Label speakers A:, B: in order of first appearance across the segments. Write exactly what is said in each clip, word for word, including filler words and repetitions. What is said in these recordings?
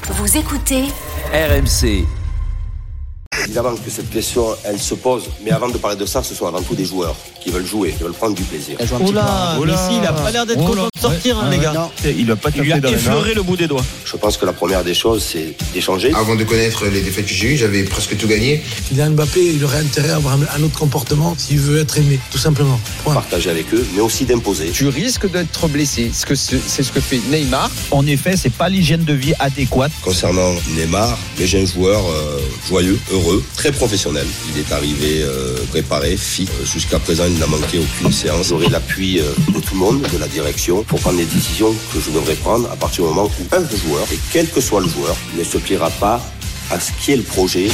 A: Vous écoutez
B: R M C.
C: Évidemment que cette question, elle se pose. Mais avant de parler de ça, ce sont avant tout des joueurs qui veulent jouer, qui veulent prendre du plaisir.
D: Oh là, Messi, il a pas l'air d'être oh content de sortir, hein, ouais, les gars. Non.
E: Il a pas
D: il lui a effleuré le bout des doigts.
C: Je pense que la première des choses, c'est d'échanger.
F: Avant de connaître les défaites que j'ai eues, j'avais presque tout gagné.
G: Kylian Mbappé, il aurait intérêt à avoir un autre comportement s'il veut être aimé, tout simplement. Point.
C: Partager avec eux, mais aussi d'imposer.
H: Tu risques d'être blessé. C'est ce que fait Neymar.
E: En effet, c'est pas l'hygiène de vie adéquate.
C: Concernant Neymar, mais j'ai un joueur euh, joyeux, heureux, très professionnel. Il est arrivé euh, préparé, fit. Jusqu'à présent, il n'a manqué aucune séance. J'aurai l'appui euh, de tout le monde, de la direction, pour prendre les décisions que je devrais prendre à partir du moment où un joueur, et quel que soit le joueur, ne se pliera pas à ce qui est le projet.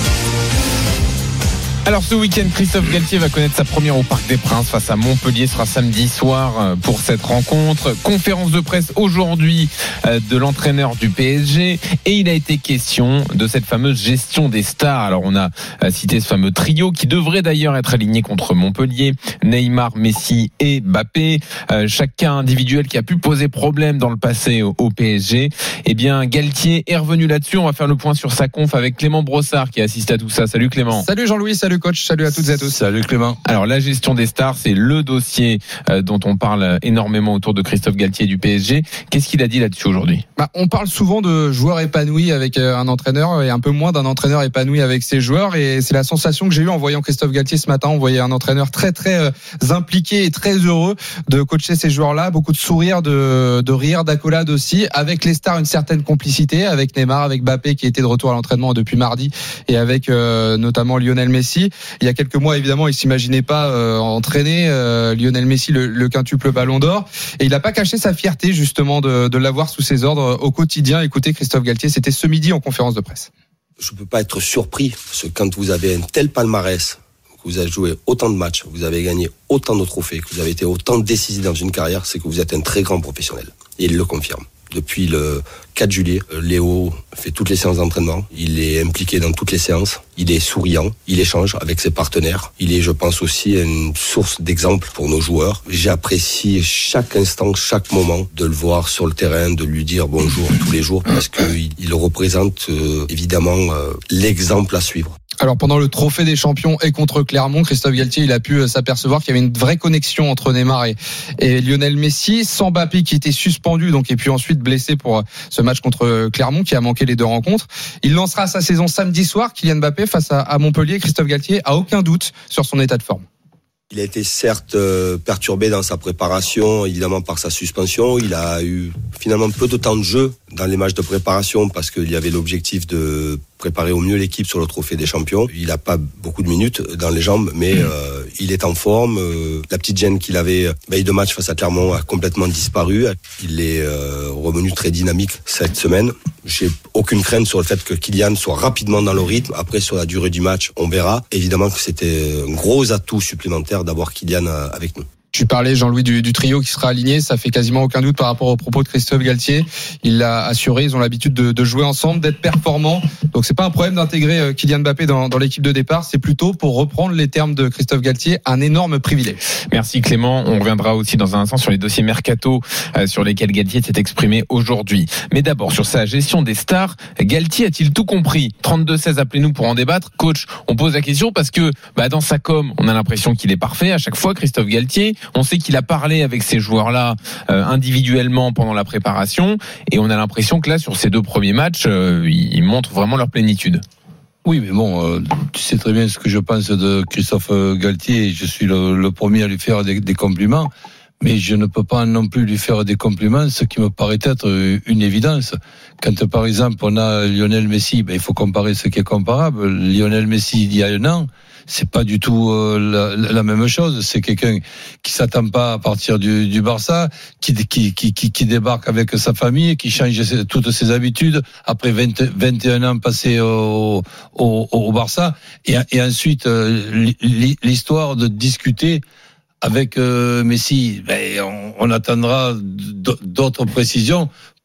I: Alors ce week-end, Christophe Galtier va connaître sa première au Parc des Princes face à Montpellier. Ce sera samedi soir pour cette rencontre. Conférence de presse aujourd'hui de l'entraîneur du P S G. Et il a été question de cette fameuse gestion des stars. Alors on a cité ce fameux trio qui devrait d'ailleurs être aligné contre Montpellier. Neymar, Messi et Mbappé. Chacun individuel qui a pu poser problème dans le passé au P S G. Eh bien Galtier est revenu là-dessus. On va faire le point sur sa conf avec Clément Brossard qui assiste à tout ça. Salut Clément.
J: Salut Jean-Louis, salut coach, salut à toutes et à tous.
E: Salut Clément.
I: Alors la gestion des stars, c'est le dossier euh, dont on parle énormément autour de Christophe Galtier du P S G. Qu'est-ce qu'il a dit là-dessus aujourd'hui ?
J: Bah, on parle souvent de joueurs épanouis avec un entraîneur et un peu moins d'un entraîneur épanoui avec ses joueurs, et c'est la sensation que j'ai eue en voyant Christophe Galtier ce matin. On voyait un entraîneur très très euh, impliqué et très heureux de coacher ces joueurs-là, beaucoup de sourires, de, de rires, d'accolades aussi, avec les stars une certaine complicité, avec Neymar, avec Mbappé qui était de retour à l'entraînement depuis mardi, et avec euh, notamment Lionel Messi. Il y a quelques mois, évidemment, il s'imaginait pas euh, entraîner euh, Lionel Messi, le, le quintuple Ballon d'Or, et il n'a pas caché sa fierté justement de, de l'avoir sous ses ordres au quotidien. Écoutez Christophe Galtier, c'était ce midi en conférence de presse.
C: Je ne peux pas être surpris, parce que quand vous avez un tel palmarès, que vous avez joué autant de matchs, vous avez gagné autant de trophées, que vous avez été autant décisif dans une carrière, c'est que vous êtes un très grand professionnel. Et il le confirme. Depuis le quatre juillet, Léo fait toutes les séances d'entraînement. Il est impliqué dans toutes les séances. Il est souriant. Il échange avec ses partenaires. Il est, je pense, aussi une source d'exemple pour nos joueurs. J'apprécie chaque instant, chaque moment de le voir sur le terrain, de lui dire bonjour tous les jours, parce qu'il il représente euh, évidemment euh, l'exemple à suivre.
J: Alors pendant le trophée des champions et contre Clermont, Christophe Galtier, il a pu s'apercevoir qu'il y avait une vraie connexion entre Neymar et, et Lionel Messi, sans Mbappé qui était suspendu donc et puis ensuite blessé pour ce match contre Clermont qui a manqué les deux rencontres. Il lancera sa saison samedi soir, Kylian Mbappé face à, à Montpellier. Christophe Galtier a aucun doute sur son état de forme.
C: Il a été certes euh, perturbé dans sa préparation, évidemment par sa suspension. Il a eu finalement peu de temps de jeu dans les matchs de préparation parce qu'il y avait l'objectif de préparer au mieux l'équipe sur le trophée des champions. Il n'a pas beaucoup de minutes dans les jambes, mais euh, il est en forme. Euh, la petite gêne qu'il avait veille de match face à Clermont a complètement disparu. Il est euh, revenu très dynamique cette semaine. J'ai aucune crainte sur le fait que Kylian soit rapidement dans le rythme. Après, sur la durée du match, on verra. Évidemment que c'était un gros atout supplémentaire d'avoir Kylian avec nous.
J: Tu parlais, Jean-Louis, du, du trio qui sera aligné. Ça fait quasiment aucun doute par rapport aux propos de Christophe Galtier. Il l'a assuré, ils ont l'habitude de, de jouer ensemble, d'être performants. Donc c'est pas un problème d'intégrer Kylian Mbappé dans, dans l'équipe de départ. C'est plutôt, pour reprendre les termes de Christophe Galtier, un énorme privilège.
I: Merci Clément. On reviendra aussi dans un instant sur les dossiers mercato euh, sur lesquels Galtier s'est exprimé aujourd'hui. Mais d'abord, sur sa gestion des stars, Galtier a-t-il tout compris ? trente-deux seize, appelez-nous pour en débattre. Coach, on pose la question parce que bah, dans sa com, on a l'impression qu'il est parfait. À chaque fois, Christophe Galtier, on sait qu'il a parlé avec ces joueurs-là euh, individuellement pendant la préparation, et on a l'impression que là, sur ces deux premiers matchs, euh, ils montrent vraiment leur plénitude.
E: Oui, mais bon, euh, tu sais très bien ce que je pense de Christophe Galtier, et je suis le, le premier à lui faire des, des compliments, mais je ne peux pas non plus lui faire des compliments, ce qui me paraît être une évidence. Quand, par exemple, on a Lionel Messi, ben, il faut comparer ce qui est comparable. Lionel Messi, il y a un an, c'est pas du tout euh, la, la même chose. C'est quelqu'un qui s'attend pas à partir du, du Barça, qui, qui, qui, qui, qui débarque avec sa famille, qui change ses, toutes ses habitudes après vingt, vingt et un ans passés au, au, au Barça, et, et ensuite euh, l'histoire de discuter avec euh, Messi. Ben, on, on attendra d'autres précisions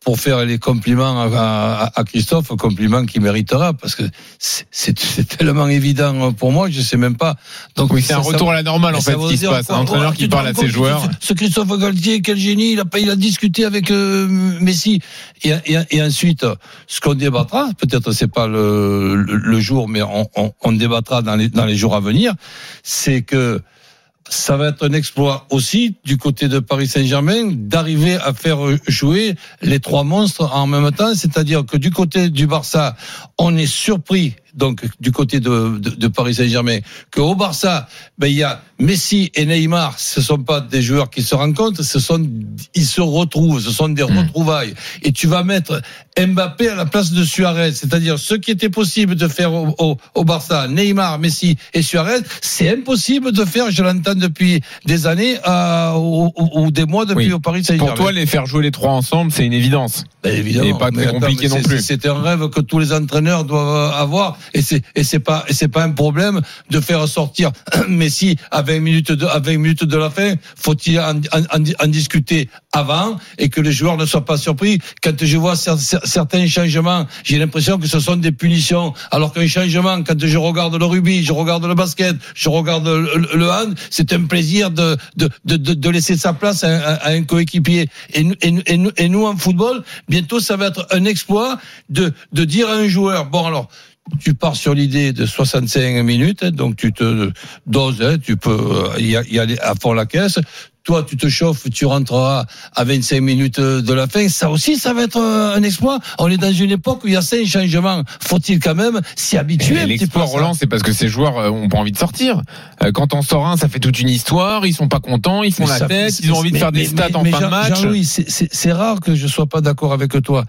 E: pour faire les compliments à, à, à Christophe, compliments qu'il méritera, parce que c'est, c'est, c'est tellement évident pour moi, je sais même pas. Donc
I: oui, c'est un retour
E: ça,
I: à la normale en fait, ce qui se passe. Un entraîneur qui parle à ses joueurs.
E: Ce Christophe Galtier, quel génie, il a, il a discuté avec euh, Messi. Et, et, et ensuite, ce qu'on débattra, peut-être c'est pas le, le, le jour, mais on, on, on débattra dans les, dans les jours à venir, c'est que ça va être un exploit aussi du côté de Paris Saint-Germain d'arriver à faire jouer les trois monstres en même temps, c'est-à-dire que du côté du Barça, on est surpris, donc du côté de, de, de Paris Saint-Germain, qu'au Barça, ben il y a Messi et Neymar, ce sont pas des joueurs qui se rencontrent, ce sont, ils se retrouvent, ce sont des retrouvailles. Et tu vas mettre Mbappé à la place de Suarez, c'est-à-dire ce qui était possible de faire au, au, au Barça, Neymar, Messi et Suarez, c'est impossible de faire, je l'entends depuis des années, euh, ou, ou, ou des mois depuis oui. au Paris Saint-Germain.
I: Pour toi, les faire jouer les trois ensemble, c'est une évidence.
E: Ben évidemment.
I: Et pas très attends, compliqué non plus.
E: C'est, c'est un rêve que tous les entraîneurs doivent avoir, et c'est, et c'est pas, et c'est pas un problème de faire sortir Messi à vingt minutes de, à vingt minutes de la fin. Faut-il en, en, en discuter avant et que les joueurs ne soient pas surpris. Quand je vois certains changements, j'ai l'impression que ce sont des punitions, alors qu'un changement, quand je regarde le rugby, je regarde le basket, je regarde le, le hand, c'est un plaisir de, de, de, de laisser sa place à, à, à un coéquipier. Et, et, et, et nous, en football, bientôt, ça va être un exploit de, de dire à un joueur, bon alors, tu pars sur l'idée de soixante-cinq minutes, donc tu te doses, tu peux y aller à fond la caisse. Toi, tu te chauffes, tu rentreras à vingt-cinq minutes de la fin. Ça aussi, ça va être un exploit. On est dans une époque où il y a cinq changements. Faut-il quand même s'y habituer? Et
I: l'exploit, Roland, c'est parce que ces joueurs ont pas envie de sortir. Quand on sort un, ça fait toute une histoire. Ils sont pas contents, ils font mais la ça, tête, ils ont envie mais, de faire mais, des stats mais, en mais fin Jean, de match.
E: Jean-Louis, c'est, c'est, c'est rare que je sois pas d'accord avec toi.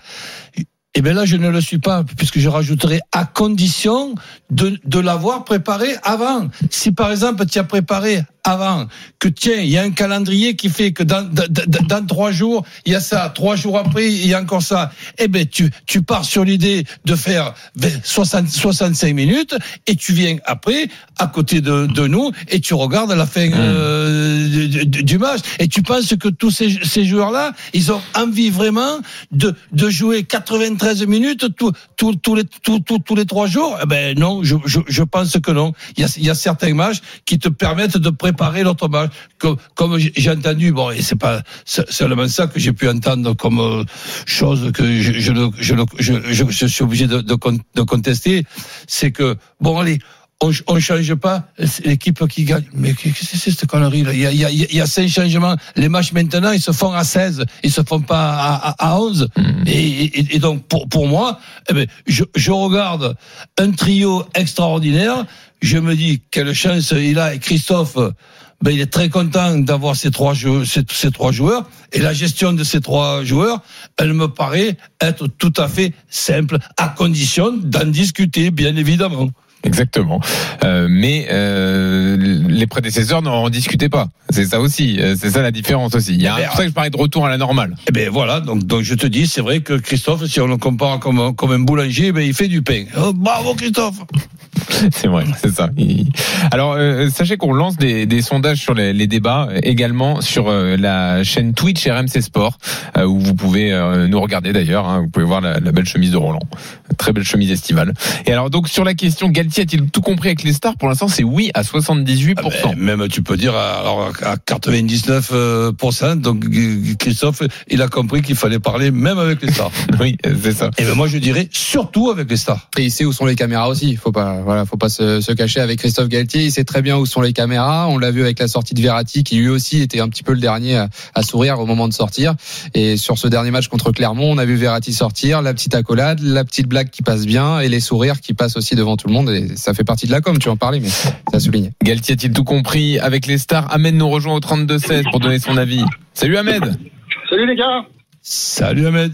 E: Eh bien là, je ne le suis pas, puisque je rajouterai à condition de, de l'avoir préparé avant. Si par exemple, tu as préparé avant, que tiens, il y a un calendrier qui fait que dans, dans, dans trois jours, il y a ça, trois jours après, il y a encore ça. Eh ben, tu, tu pars sur l'idée de faire soixante, soixante-cinq minutes et tu viens après, à côté de, de nous, et tu regardes la fin euh, du, du match. Et tu penses que tous ces, ces joueurs-là, ils ont envie vraiment de, de jouer quatre-vingt-treize minutes tous, tous, tous les, tous, tous, tous les trois jours? Eh ben, non, je, je, je pense que non. Il y a, il y a certains matchs qui te permettent de préparer l'autre match, comme, comme j'ai entendu, bon, et c'est pas seulement ça que j'ai pu entendre comme euh, chose que je, je, je, je, je, je suis obligé de, de, de contester, c'est que, bon, allez, on, on change pas l'équipe qui gagne. Mais qu'est-ce que c'est cette connerie là? Il y a, il y a, il y a cinq changements. Les matchs maintenant, ils se font à seize, ils se font pas à, à, à onze. Mmh. Et, et, et donc, pour, pour moi, eh ben, je, je regarde un trio extraordinaire. Je me dis, quelle chance il a, et Christophe, ben, il est très content d'avoir ces trois joueurs, ces, ces trois joueurs, et la gestion de ces trois joueurs, elle me paraît être tout à fait simple, à condition d'en discuter, bien évidemment.
I: Exactement. Euh, mais euh, les prédécesseurs n'en discutaient pas. C'est ça aussi. C'est ça la différence aussi. Il y a un, c'est pour ça que je parlais de retour à la normale.
E: Eh ben voilà. Donc, donc je te dis, c'est vrai que Christophe, si on le compare comme, comme un boulanger, ben il fait du pain. Oh, bravo Christophe.
I: C'est vrai, c'est ça. Alors, euh, sachez qu'on lance des, des sondages sur les, les débats, également sur euh, la chaîne Twitch R M C Sport, euh, où vous pouvez euh, nous regarder d'ailleurs. Hein, vous pouvez voir la, la belle chemise de Roland, très belle chemise estivale. Et alors, donc sur la question, Galtier a-t-il tout compris avec les stars? Pour l'instant, c'est oui à soixante-dix-huit pour cent.
E: Ah ben, même tu peux dire à, alors, à quatre-vingt-dix-neuf pour cent. Donc Christophe, il a compris qu'il fallait parler même avec les stars.
I: Oui, c'est ça.
E: Et ben moi, je dirais surtout avec les stars.
J: Et il sait où sont les caméras aussi. Il faut pas, voilà, faut pas se, se cacher avec Christophe Galtier. Il sait très bien où sont les caméras. On l'a vu avec la sortie de Verratti, qui lui aussi était un petit peu le dernier à, à sourire au moment de sortir. Et sur ce dernier match contre Clermont, on a vu Verratti sortir, la petite accolade, la petite blague qui passe bien et les sourires qui passent aussi devant tout le monde. Et ça fait partie de la com, tu en parlais, mais ça souligne.
I: Galtier a-t-il tout compris avec les stars? Ahmed nous rejoint au trente-deux seize pour donner son avis. Salut Ahmed.
A: Salut les gars.
E: Salut Ahmed.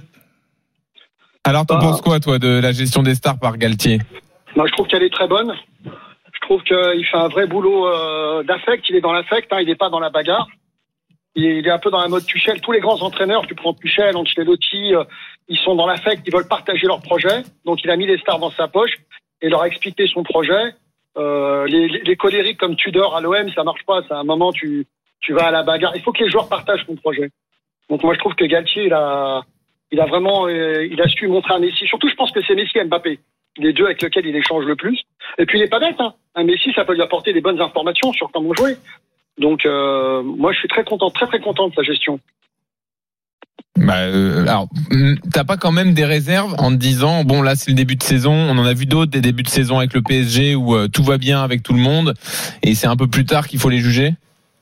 I: Alors, t'en ah. penses quoi, toi, de la gestion des stars par Galtier?
A: Moi, je trouve qu'elle est très bonne. Je trouve qu'il fait un vrai boulot euh, d'affect. Il est dans l'affect, hein, il n'est pas dans la bagarre. Il est, il est un peu dans la mode Tuchel. Tous les grands entraîneurs, tu prends Tuchel, Ancelotti, euh, ils sont dans l'affect, ils veulent partager leur projet. Donc, il a mis les stars dans sa poche et leur a expliqué son projet. Euh, les, les, les colériques comme Tudor à l'O M, ça marche pas. C'est un moment, tu, tu vas à la bagarre. Il faut que les joueurs partagent ton projet. Donc, moi, je trouve que Galtier, il a... Il a vraiment, euh, il a su montrer à Messi. Surtout, je pense que c'est Messi et Mbappé, les deux avec lesquels il échange le plus. Et puis, il est pas bête, hein. Un Messi, ça peut lui apporter des bonnes informations sur comment jouer. Donc, euh, moi, je suis très content, très très content de sa gestion.
I: Bah, euh, alors, t'as pas quand même des réserves en te disant, bon, là, c'est le début de saison. On en a vu d'autres, des débuts de saison avec le P S G où euh, tout va bien avec tout le monde, et c'est un peu plus tard qu'il faut les juger.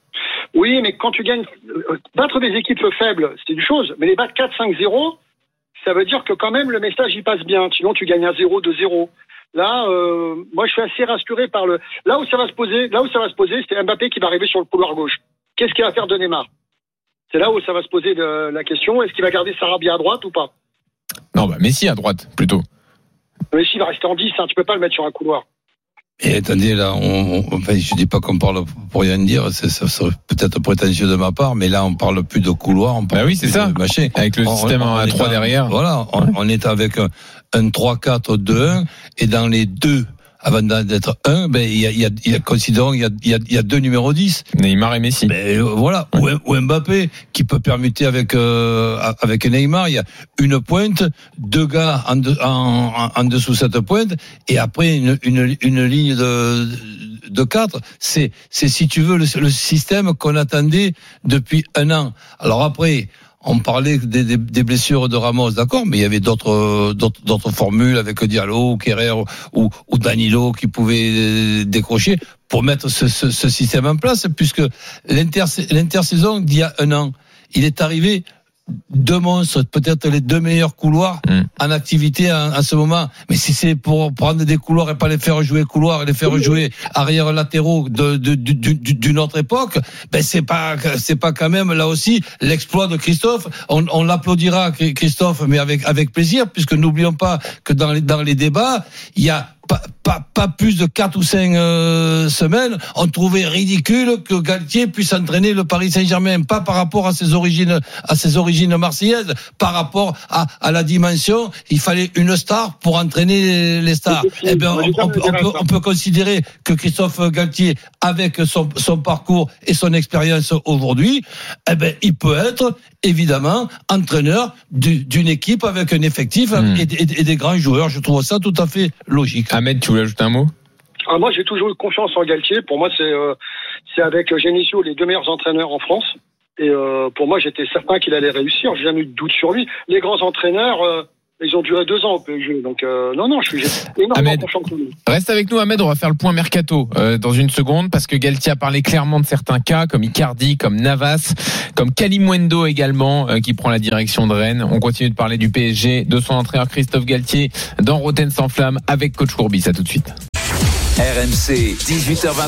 A: Oui, mais quand tu gagnes, euh, battre des équipes faibles, c'est une chose, mais les battre quatre cinq zéro, ça veut dire que quand même le message y passe bien. Sinon, tu gagnes un zéro, deux zéro. Là, euh, moi, je suis assez rassuré par le. Là où ça va se poser, là où ça va se poser, c'est Mbappé qui va arriver sur le couloir gauche. Qu'est-ce qu'il va faire de Neymar? C'est là où ça va se poser de, la question. Est-ce qu'il va garder Sarabia à droite ou pas?
I: Non, bah Messi à droite plutôt.
A: Messi va rester en dix. Hein, tu peux pas le mettre sur un couloir.
E: Et attendez, là, on, on, enfin, je dis pas qu'on parle pour rien dire, c'est, ça serait peut-être prétentieux de ma part, mais là, on parle plus de couloir, on parle
I: bah oui,
E: plus
I: c'est ça.
E: de machin.
I: Avec le
E: on,
I: système
E: on,
I: à trois derrière.
E: Voilà, on, on est avec un, un trois quatre deux un, et dans les deux, avant d'être un, ben, il y a, il y a, il y a, considérons, il y a, il y a, il y a deux numéros dix.
I: Neymar et Messi.
E: Ben, voilà. Ouais. Ou, ou Mbappé, qui peut permuter avec, euh, avec Neymar. Il y a une pointe, deux gars en, de, en, en, en dessous cette pointe, et après une, une, une ligne de, de quatre. C'est, c'est, si tu veux, le, le système qu'on attendait depuis un an. Alors après, on parlait des, des, des blessures de Ramos, d'accord, mais il y avait d'autres, d'autres, d'autres formules avec Diallo, Kerrer ou, ou Danilo qui pouvaient décrocher pour mettre ce, ce, ce système en place, puisque l'inter, l'intersaison d'il y a un an, il est arrivé deux monstres, peut-être les deux meilleurs couloirs mmh. en activité en, en ce moment. Mais si c'est pour prendre des couloirs et pas les faire jouer couloirs et les faire jouer arrière latéraux de, de, de, de, d'une autre époque, ben c'est pas c'est pas quand même là aussi l'exploit de Christophe. On, on l'applaudira Christophe, mais avec avec plaisir, puisque n'oublions pas que dans les dans les débats, il y a Pas, pas, pas plus de quatre ou cinq euh, semaines, on trouvait ridicule que Galtier puisse entraîner le Paris Saint-Germain, pas par rapport à ses origines, à ses origines marseillaises, par rapport à, à la dimension, il fallait une star pour entraîner les stars. Eh ben, on, on, on, peut, on peut considérer que Christophe Galtier, avec son, son parcours et son expérience aujourd'hui, eh ben, il peut être évidemment entraîneur du, d'une équipe avec un effectif mmh. et, et, et des grands joueurs. Je trouve ça tout à fait logique.
I: Ahmed, tu voulais ajouter un mot?
A: Ah, moi, j'ai toujours eu confiance en Galtier. Pour moi, c'est euh, c'est avec Genesio les deux meilleurs entraîneurs en France. Et euh, pour moi, j'étais certain qu'il allait réussir. J'ai jamais eu de doute sur lui. Les grands entraîneurs, euh, ils ont duré deux ans au P S G. Donc euh, non, non, je suis énormément
I: Ahmed,
A: confiant en lui.
I: Reste avec nous, Ahmed. On va faire le point mercato euh, dans une seconde, parce que Galtier a parlé clairement de certains cas, comme Icardi, comme Navas, comme Kalimundo également, euh, qui prend la direction de Rennes. On continue de parler du P S G, de son entraîneur Christophe Galtier, dans Roten sans flamme avec coach Courbis. À tout de suite.
B: R M C, dix-huit heures vingt,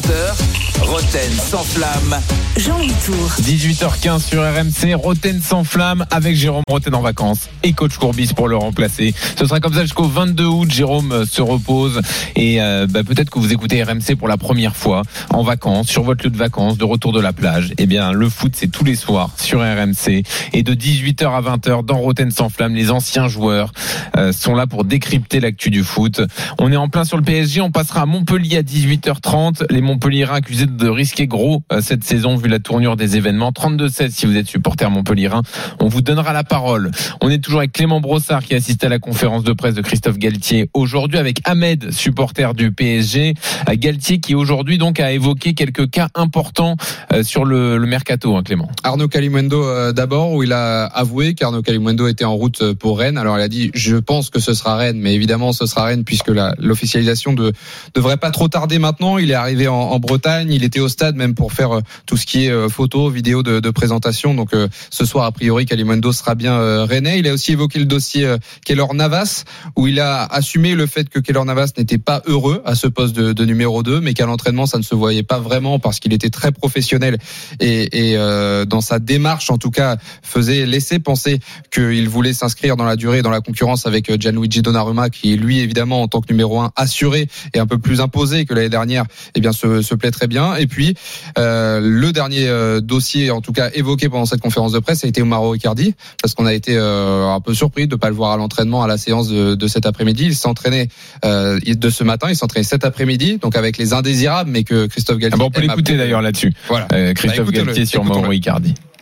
B: Roten sans flamme.
K: Jean-Louis Tour.
I: dix-huit heures quinze sur R M C, Roten sans flamme avec Jérôme Roten en vacances et coach Courbis pour le remplacer. Ce sera comme ça jusqu'au vingt-deux août. Jérôme se repose et euh, bah, peut-être que vous écoutez R M C pour la première fois en vacances, sur votre lieu de vacances, de retour de la plage. Eh bien, le foot, c'est tous les soirs sur R M C et de dix-huit heures à vingt heures dans Roten sans flamme. Les anciens joueurs euh, sont là pour décrypter l'actu du foot. On est en plein sur le P S G. On passera à Montpellier à dix-huit heures trente. Les Montpelliérains accusés de risquer gros euh, cette saison vu la tournure des événements. trente-deux seize si vous êtes supporter montpelliérain. On vous donnera la parole. On est toujours avec Clément Brossard qui assiste à la conférence de presse de Christophe Galtier aujourd'hui, avec Ahmed, supporter du P S G. Galtier qui aujourd'hui donc a évoqué quelques cas importants euh, sur le, le mercato, hein, Clément.
J: Arnaud Kalimundo euh, d'abord, où il a avoué qu'Arnaud Kalimundo était en route pour Rennes. Alors il a dit, je pense que ce sera Rennes, mais évidemment ce sera Rennes puisque la, l'officialisation de devrait pas trop tarder maintenant. Il est arrivé en, en Bretagne, il était au stade même pour faire euh, tout ce qui est euh, photo, vidéo de, de présentation. Donc euh, ce soir a priori Kalimundo sera bien euh, rennais. Il a aussi évoqué le dossier euh, Keylor Navas, où il a assumé le fait que Keylor Navas n'était pas heureux à ce poste de, de numéro deux, mais qu'à l'entraînement ça ne se voyait pas vraiment parce qu'il était très professionnel et, et euh, dans sa démarche en tout cas faisait laisser penser qu'il voulait s'inscrire dans la durée, dans la concurrence avec Gianluigi Donnarumma, qui lui évidemment en tant que numéro un assuré et un peu plus imposé que l'année dernière, eh bien se, se plaît très bien. Et puis euh, le dernier euh, dossier en tout cas évoqué pendant cette conférence de presse a été Mauro Icardi, parce qu'on a été euh, un peu surpris de ne pas le voir à l'entraînement à la séance de, de cet après-midi. Il s'entraînait euh, de ce matin, il s'entraînait cet après-midi, donc avec les indésirables, mais que Christophe Galtier.
I: Ah bon, on peut l'écouter d'ailleurs là-dessus.
J: Voilà.
I: Euh, Christophe bah, Galtier sur Mauro Icardi.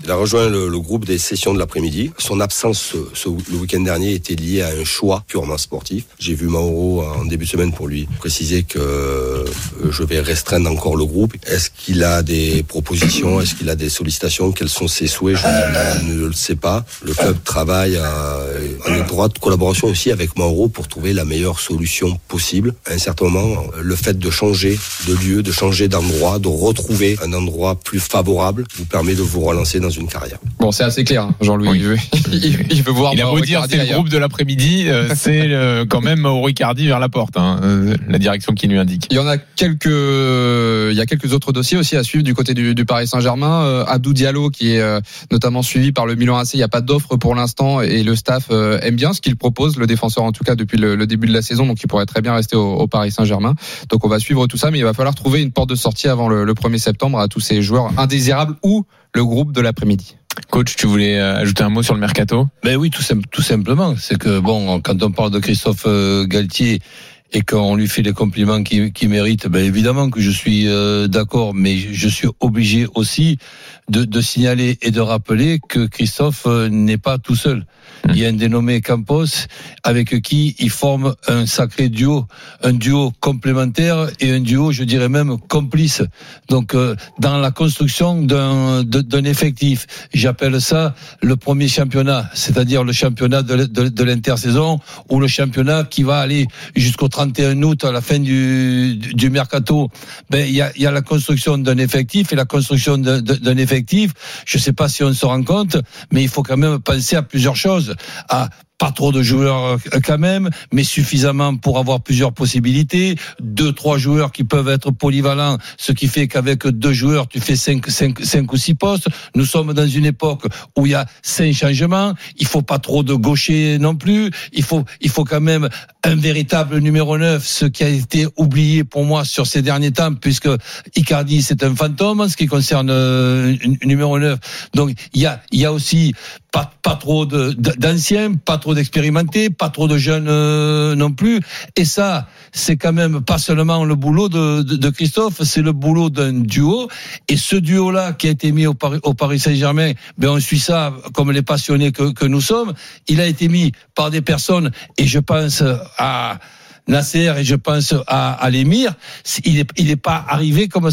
C: Il a rejoint le, le groupe des sessions de l'après-midi. Son absence ce, ce, le week-end dernier était liée à un choix purement sportif. J'ai vu Mauro en début de semaine pour lui préciser que euh, je vais restreindre encore le groupe. Est-ce qu'il a des propositions? Est-ce qu'il a des sollicitations? Quels sont ses souhaits? Je ne, ne le sais pas. Le club travaille à, en étroite collaboration aussi avec Mauro pour trouver la meilleure solution possible. À un certain moment, le fait de changer de lieu, de changer d'endroit, de retrouver un endroit plus favorable vous permet de vous relancer dans une carrière.
J: Bon, c'est assez clair, hein, Jean-Louis. Oui. Il, veut, il, il veut voir.
I: Il a beau dire c'est le groupe de l'après-midi, euh, c'est euh, quand même Mauro Icardi vers la porte, hein, euh, la direction qui lui indique.
J: Il y en a quelques, il y a quelques autres dossiers aussi à suivre du côté du, du Paris Saint-Germain. Euh, Abdou Diallo qui est euh, notamment suivi par le Milan A C. Il n'y a pas d'offre pour l'instant et le staff euh, aime bien ce qu'il propose, le défenseur en tout cas depuis le, le début de la saison, donc il pourrait très bien rester au, au Paris Saint-Germain. Donc on va suivre tout ça, mais il va falloir trouver une porte de sortie avant le, le premier septembre à tous ces joueurs indésirables ou le groupe de l'après-midi.
I: Coach, tu voulais ajouter un mot sur le mercato?
E: Ben oui, tout, tout simplement. C'est que bon, quand on parle de Christophe Galtier et qu'on lui fait les compliments qu'il, qu'il mérite, ben évidemment que je suis euh, d'accord, mais je suis obligé aussi de, de signaler et de rappeler que Christophe n'est pas tout seul. Il y a un dénommé Campos avec qui il forme un sacré duo, un duo complémentaire et un duo, je dirais même complice. Donc euh, dans la construction d'un, d'un effectif, j'appelle ça le premier championnat, c'est-à-dire le championnat de, de, de l'intersaison ou le championnat qui va aller jusqu'au trente et un août à la fin du, du mercato. Ben il y a, il y a la construction d'un effectif et la construction de, de, d'un effectif. Je sais pas si on se rend compte, mais il faut quand même penser à plusieurs choses. À pas trop de joueurs quand même, mais suffisamment pour avoir plusieurs possibilités. Deux, trois joueurs qui peuvent être polyvalents, ce qui fait qu'avec deux joueurs, tu fais cinq, cinq, cinq ou six postes. Nous sommes dans une époque où il y a cinq changements. Il faut pas trop de gauchers non plus. Il faut, il faut quand même un véritable numéro neuf, ce qui a été oublié pour moi sur ces derniers temps, puisque Icardi, c'est un fantôme en ce qui concerne euh, numéro neuf. Donc, il y a, il y a aussi pas, pas trop de, d'anciens, pas trop d'expérimentés, pas trop de jeunes euh, non plus. Et ça, c'est quand même pas seulement le boulot de, de, de Christophe, c'est le boulot d'un duo. Et ce duo-là qui a été mis au Paris, au Paris Saint-Germain, ben on suit ça comme les passionnés que, que nous sommes. Il a été mis par des personnes, et je pense à Nasser et je pense à, à l'émir, il est, il est pas arrivé comme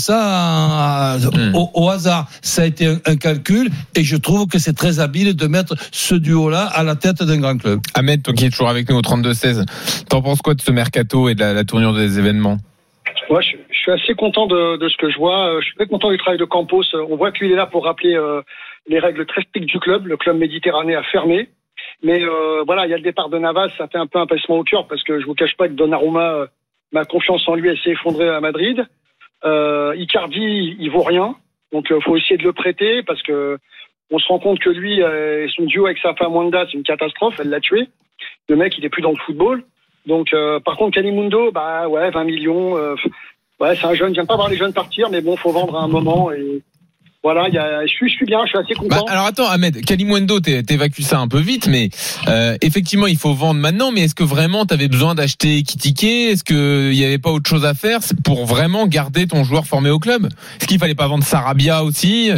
E: ça mmh. au, au hasard. Ça a été un, un calcul et je trouve que c'est très habile de mettre ce duo-là à la tête d'un grand club.
I: Ahmed, toi qui es toujours avec nous au trente-deux seize, t'en penses quoi de ce mercato et de la, la tournure des événements?
A: Moi, je, je suis assez content de, de ce que je vois. Je suis très content du travail de Campos. On voit qu'il est là pour rappeler euh, les règles très strictes du club. Le club méditerranéen a fermé. Mais euh, voilà, il y a le départ de Navas, ça fait un peu un pincement au cœur parce que je vous cache pas que Donnarumma, euh, ma confiance en lui, elle s'est effondrée à Madrid. Euh, Icardi, il vaut rien, donc il euh, faut essayer de le prêter parce que on se rend compte que lui, euh, son duo avec sa femme Wanda, c'est une catastrophe, elle l'a tué. Le mec, il est plus dans le football. Donc, euh, par contre, Kalimundo, bah ouais, vingt millions, euh, ouais, c'est un jeune. J'aime pas voir les jeunes partir, mais bon, faut vendre à un moment et. Voilà, il y a, je suis, je suis bien, je suis assez content.
I: Bah, alors attends, Ahmed, Kalimundo, t'évacues ça un peu vite, mais euh, effectivement, il faut vendre maintenant. Mais est-ce que vraiment t'avais besoin d'acheter Kitike? Est-ce que il y avait pas autre chose à faire pour vraiment garder ton joueur formé au club? Est-ce qu'il fallait pas vendre Sarabia aussi?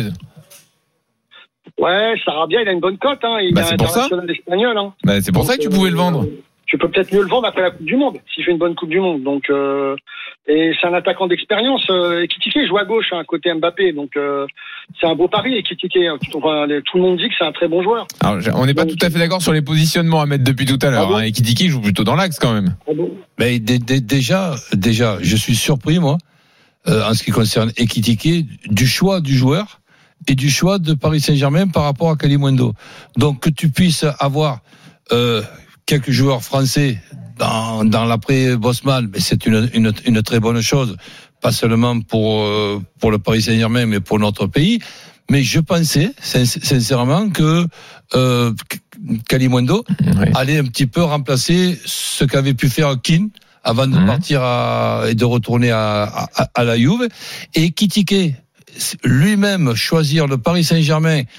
A: Ouais, Sarabia, il a une bonne cote, hein. Il
I: bah,
A: est international espagnol, hein.
I: Bah, c'est pour Donc, ça que tu pouvais euh, le vendre.
A: Tu peux peut-être mieux le vendre après la Coupe du Monde, s'il fait une bonne Coupe du Monde. Donc, euh, et c'est un attaquant d'expérience. Euh, Ekitike joue à gauche, hein, côté Mbappé. Donc, euh, c'est un beau pari, Ekitike. Enfin, tout le monde dit que c'est un très bon joueur.
I: Alors, on n'est pas donc, tout à fait d'accord sur les positionnements à mettre depuis tout à l'heure. Ah bon hein. Ekitike joue plutôt dans l'axe quand même.
A: Ah bon
E: Mais d- d- déjà, déjà, je suis surpris moi, euh, en ce qui concerne Ekitike, du choix du joueur et du choix de Paris Saint-Germain par rapport à Kalimundo. Donc que tu puisses avoir euh, quelques joueurs français dans, dans l'après Bosman, mais c'est une, une, une très bonne chose, pas seulement pour, euh, pour le Paris Saint-Germain, mais pour notre pays. Mais je pensais, sincèrement, que euh, Kalimundo oui. allait un petit peu remplacer ce qu'avait pu faire Keane avant de mmh. partir à, et de retourner à, à, à la Juve. Et Kitike, lui-même, choisir le Paris Saint-Germain,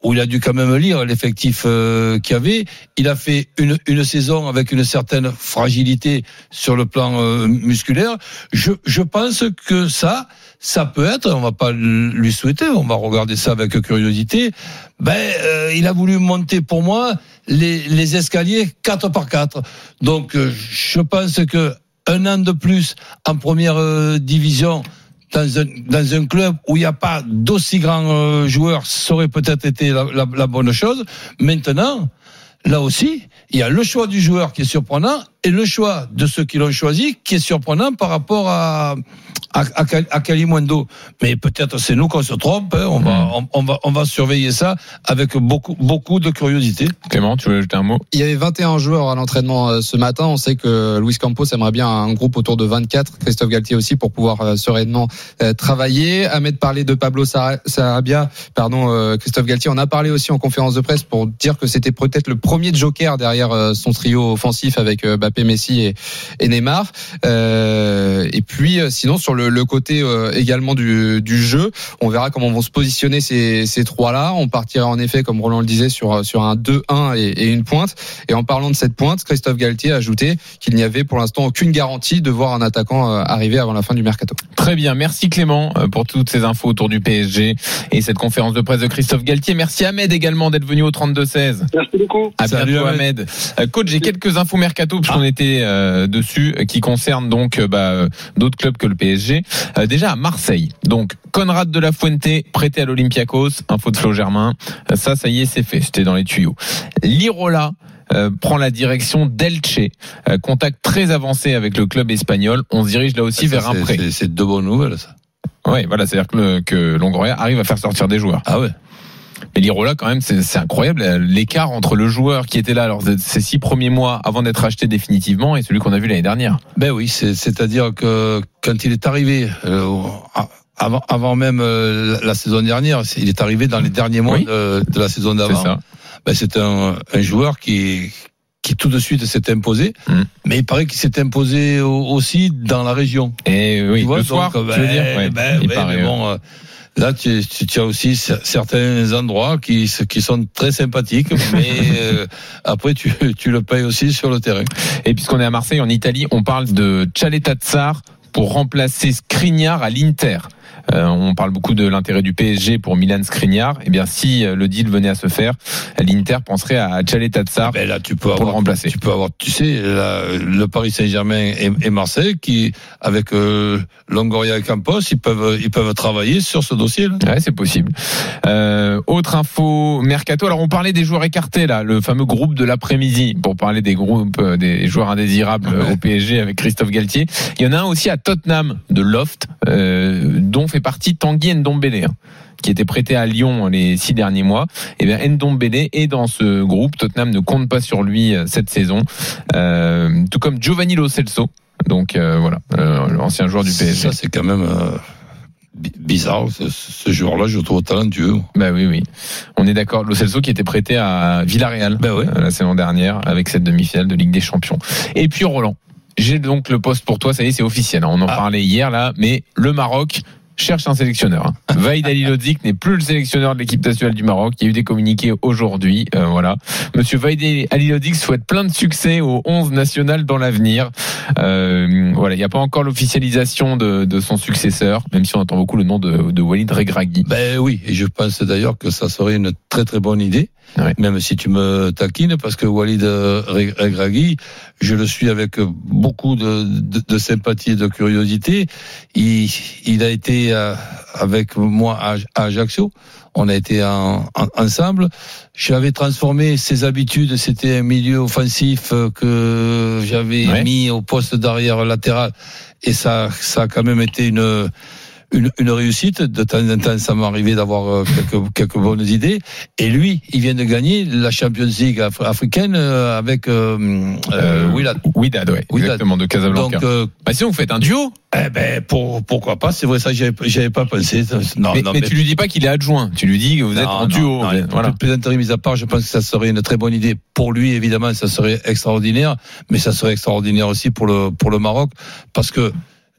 E: où il a dû quand même lire l'effectif euh, qu'il y avait. Il a fait une, une saison avec une certaine fragilité sur le plan euh, musculaire. Je, je pense que ça, ça peut être, on va pas lui souhaiter, on va regarder ça avec curiosité. Ben, euh, il a voulu monter pour moi les, les escaliers quatre par quatre. Donc, euh, je pense que un an de plus en première euh, division, dans un, dans un club où il n'y a pas d'aussi grands euh, joueurs, ça aurait peut-être été la, la, la bonne chose. Maintenant, là aussi, il y a le choix du joueur qui est surprenant et le choix de ceux qui l'ont choisi qui est surprenant par rapport à à, à, à Kalimundo. Mais peut-être c'est nous qu'on se trompe. Hein. On va on, on va on va surveiller ça avec beaucoup beaucoup de curiosité.
I: Clément, tu veux ajouter un mot?
J: Il y avait vingt et un joueurs à l'entraînement ce matin. On sait que Luis Campos aimerait bien un groupe autour de vingt-quatre. Christophe Galtier aussi pour pouvoir sereinement travailler. Ahmed parlait de Pablo Sarabia. Pardon, Christophe Galtier. On a parlé aussi en conférence de presse pour dire que c'était peut-être le premier joker derrière son trio offensif avec Mbappé, Messi et, et Neymar. Euh, et puis, sinon sur le, le côté euh, également du, du jeu, on verra comment vont se positionner ces, ces trois-là. On partira en effet, comme Roland le disait, sur sur un deux un et, et une pointe. Et en parlant de cette pointe, Christophe Galtier a ajouté qu'il n'y avait pour l'instant aucune garantie de voir un attaquant arriver avant la fin du mercato.
I: Très bien, merci Clément pour toutes ces infos autour du P S G et cette conférence de presse de Christophe Galtier. Merci Ahmed également d'être venu au trente-deux seize.
A: Merci beaucoup.
I: À
E: Salut
I: bientôt Ahmed. Ahmed. Coach, j'ai quelques infos mercato puisqu'on ah. était euh, dessus qui concernent donc bah, d'autres clubs que le P S G. Euh, déjà à Marseille. Donc Conrad de la Fuente prêté à l'Olympiakos, info de Flo Germain. Euh, ça, ça y est, c'est fait. C'était dans les tuyaux. Lirola Euh, prend la direction d'Elche, euh, contact très avancé avec le club espagnol. On se dirige là aussi ça, vers un prêt.
E: C'est, c'est de bonnes nouvelles, ça.
I: Oui, voilà, c'est-à-dire que, le, que Longoria arrive à faire sortir des joueurs.
E: Ah ouais.
I: Mais Lirola, quand même, c'est, c'est incroyable l'écart entre le joueur qui était là lors de ces six premiers mois avant d'être acheté définitivement et celui qu'on a vu l'année dernière.
E: Ben oui, c'est, c'est-à-dire que quand il est arrivé, euh, avant, avant même euh, la saison dernière, il est arrivé dans les derniers mois oui. de, de la saison d'avant.
I: C'est ça.
E: Ben c'est un, un joueur qui, qui tout de suite s'est imposé, mmh. mais il paraît qu'il s'est imposé aussi dans la région.
I: Et oui, tu vois, le soir,
E: donc,
I: tu veux dire
E: ben, ben, il ouais, paraît, mais bon, euh, là, tu, tu, tu as aussi certains endroits qui, qui sont très sympathiques, mais euh, après, tu, tu le payes aussi sur le terrain.
I: Et puisqu'on est à Marseille, en Italie, on parle de Caleta-Tsar pour remplacer Skriniar à l'Inter. Euh, on parle beaucoup de l'intérêt du P S G pour Milan Skriniar. Eh bien, si le deal venait à se faire, l'Inter penserait à Caleta-Tsar
E: ben là, tu peux
I: pour
E: avoir,
I: le remplacer.
E: Tu peux avoir, tu sais, là, le Paris Saint-Germain et, et Marseille qui, avec euh, Longoria et Campos, ils peuvent, ils peuvent travailler sur ce dossier. Là.
I: Ouais, c'est possible. Euh, autre info mercato. Alors, on parlait des joueurs écartés là, le fameux groupe de l'après-midi, pour parler des groupes des joueurs indésirables ouais. au P S G avec Christophe Galtier. Il y en a un aussi à Tottenham de Loft, euh, dont fait partie Tanguy Ndombele, hein, qui était prêté à Lyon les six derniers mois. Et bien Ndombele est dans ce groupe. Tottenham ne compte pas sur lui cette saison, euh, tout comme Giovanni Lo Celso. Donc euh, voilà, euh, l'ancien joueur du P S G.
E: Ça c'est quand même euh, bizarre. Ce, ce joueur-là, je le trouve talentueux.
I: Bah oui, oui. On est d'accord. Lo Celso qui était prêté à Villarreal
E: bah oui.
I: euh, la saison dernière avec cette demi-finale de Ligue des Champions. Et puis Roland, j'ai donc le poste pour toi. Ça y est, c'est officiel. Hein. On en ah. parlait hier là, mais le Maroc cherche un sélectionneur. Hein. Vaïd Halilhodžić n'est plus le sélectionneur de l'équipe nationale du Maroc. Il y a eu des communiqués aujourd'hui. Euh, voilà. Monsieur Vaïd Halilhodžić souhaite plein de succès au onze national dans l'avenir. Euh, voilà. Il n'y a pas encore l'officialisation de, de son successeur, même si on entend beaucoup le nom de, de Walid Regragui.
E: Ben oui, et je pense d'ailleurs que ça serait une très très bonne idée. Ouais. Même si tu me taquines, parce que Walid Regragui, je le suis avec beaucoup de, de, de sympathie et de curiosité. Il, il a été avec moi à, à Ajaccio. On a été en, en, ensemble. Je l'avais transformé ses habitudes. C'était un milieu offensif que j'avais ouais. mis au poste d'arrière latéral, et ça, ça a quand même été une Une, une réussite. De temps en temps, ça m'est arrivé d'avoir quelques, quelques bonnes idées. Et lui, il vient de gagner la Champions League africaine avec euh, euh, Wydad.
I: Wydad, ouais, exactement, de Casablanca. Donc, euh, bah, si vous faites un duo.
E: Eh ben, pour, pourquoi pas? C'est vrai, ça, j'avais, j'avais pas pensé.
I: Non, mais, non, mais, mais tu lui dis pas qu'il est adjoint. Tu lui dis que vous non, êtes en non, duo.
E: Non,
I: mais, voilà.
E: Plaisanterie mise à part, je pense que ça serait une très bonne idée pour lui. Évidemment, ça serait extraordinaire, mais ça serait extraordinaire aussi pour le pour le Maroc, parce que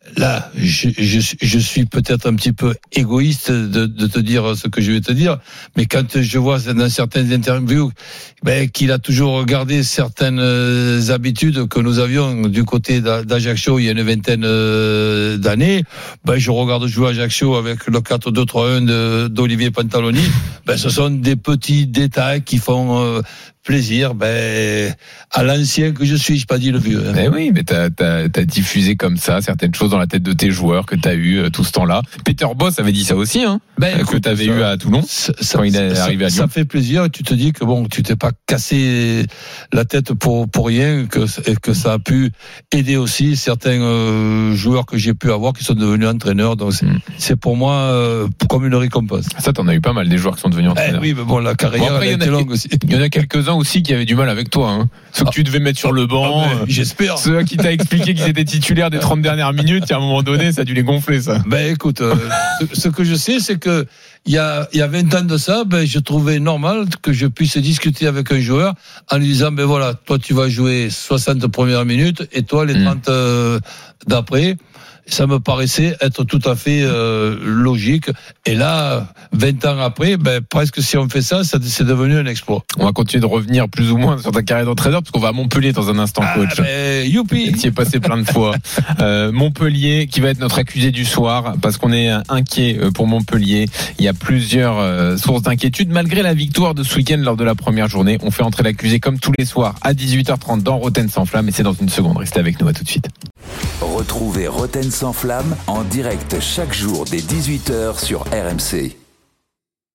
E: Là, je, je, je suis peut-être un petit peu égoïste de, de te dire ce que je vais te dire, mais quand je vois dans certaines interviews ben, qu'il a toujours gardé certaines habitudes que nous avions du côté d'Ajaccio il y a une vingtaine d'années, ben, je regarde jouer Ajaccio avec le quatre deux trois un d'Olivier Pantaloni, ben, ce sont des petits détails qui font euh, plaisir ben, à l'ancien que je suis, je n'ai pas dit le vieux. Hein.
I: Mais oui, mais t'as, t'as, t'as diffusé comme ça certaines choses dans la tête de tes joueurs que t'as eu euh, tout ce temps-là. Peter Bosz avait dit ça aussi, hein, ben, écoute, que t'avais eu à Toulon ça, quand il est
E: ça,
I: arrivé à Lyon.
E: Ça fait plaisir et tu te dis que bon, tu t'es pas cassé la tête pour, pour rien, que, et que ça a pu aider aussi certains euh, joueurs que j'ai pu avoir qui sont devenus entraîneurs. Donc c'est, mm. c'est pour moi euh, comme une récompense.
I: Ça, t'en as eu pas mal des joueurs qui sont devenus entraîneurs.
E: Eh oui, mais bon, la carrière bon, après, elle a été longue aussi.
I: Il y en a quelques-uns aussi qui avaient du mal avec toi, hein. Ceux que ah. tu devais mettre sur le banc.
E: Ah ben, j'espère.
I: Ceux qui t'a expliqué qu'ils étaient titulaires des trente dernières minutes, à un moment donné, ça a dû les gonfler, ça.
E: Ben, écoute, euh, ce, ce que je sais, c'est que il y a, il y a vingt ans de ça, ben, je trouvais normal que je puisse discuter avec un joueur en lui disant, ben voilà, toi, tu vas jouer soixante premières minutes et toi, les trente mmh. euh, d'après. Ça me paraissait être tout à fait euh, logique. Et là, vingt ans après, ben, presque si on fait ça, ça, c'est devenu un exploit.
I: On va continuer de revenir plus ou moins sur ta carrière d'entraîneur, parce qu'on va à Montpellier dans un instant,
E: ah,
I: coach.
E: Ben, youpi.
I: Tu y es passé plein de fois. Euh, Montpellier, qui va être notre accusé du soir, parce qu'on est inquiet pour Montpellier. Il y a plusieurs euh, sources d'inquiétude. Malgré la victoire de ce week-end lors de la première journée, on fait entrer l'accusé comme tous les soirs à dix-huit heures trente dans Roten sans flamme, et c'est dans une seconde. Restez avec nous, à tout de suite.
B: Retrouvez Roten sans flamme en direct chaque jour dès dix-huit heures sur R M C.